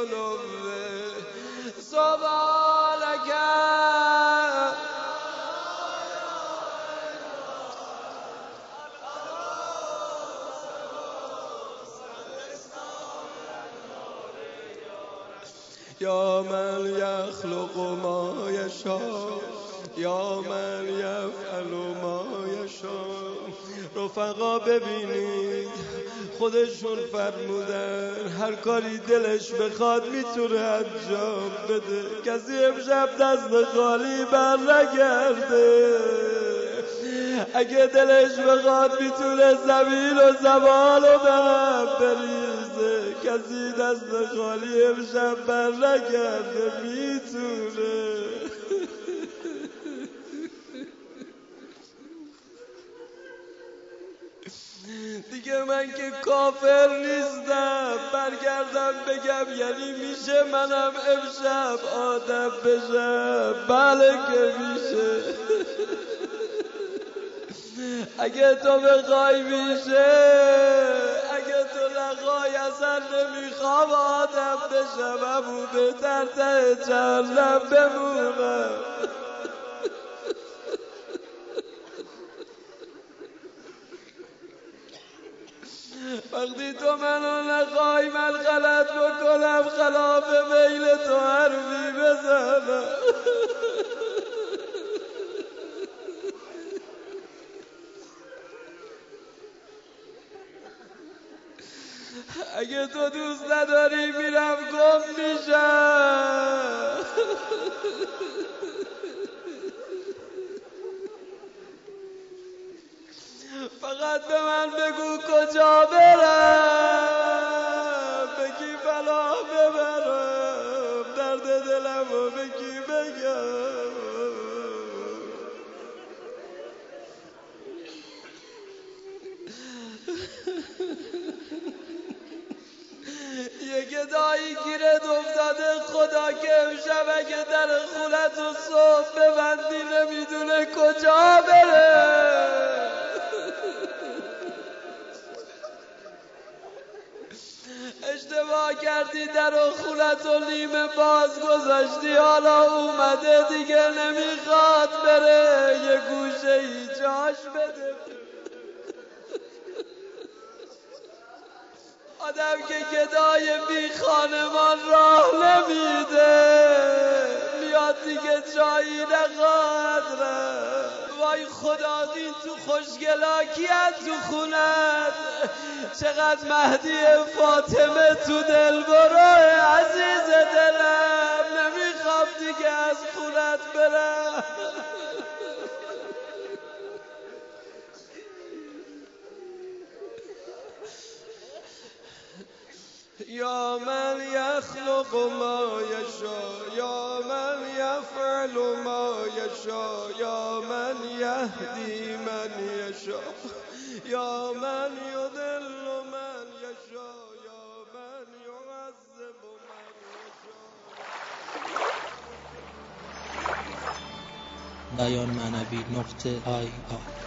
العلو سبحانك یا من یخلق ما یشاء یا من یفعل ما یشاء. رفقا ببینید خودشون فرمودن هر کاری دلش بخواد میتونه انجام بده، کسی امشب دست خالی بر نگرده. اگه دلش بخواد میتونه زمین و زمان رو به هم بریزه، کسی دست خالی امشب بر نگرده میتونه. دیگه من که کافر نیستم برگردم بگم یعنی میشه منم امشب آدم بشم؟ بله که میشه. اگه تو بخوای میشه، اگه تو نخوای اصلا نمیخوام آدم بشم، همون بهتر ته جهنم بمونم. وقتی تو منو نخوای من غلط بکنم، خلاف میل تو حرفی بزنم. اگه تو دوست نداری میرم گم میشم. فقط به من بگو کجا برم، به کی بلا ببرم، درد دلم رو به کی بگم. یه گدایی گیرت افتاده خدا که امشب اگه در خونت رو صبح ببندی نمیدونه کجا بره. اشتباه کردی در خونت و نیمه باز گذاشتی، حالا اومده دیگه نمیخواد بره، یه گوشه ای جاش بده. آدم که گدای بی خانمان راه نمیده، میاد دیگه جایی نخواهد رفت. وای خدا این تو خوشگلاکی تو خونت، چقدر مهدی فاطمه تو دل برو عزیز دلم، نمیخوام دیگه از خونت برم. یا من یخلق ما یشاء یا من یفعل ما یشاء یا من یهدی من یشاء یا من یضل من یشاء یا من یعذب من یشاء. بیانمعنوی.ir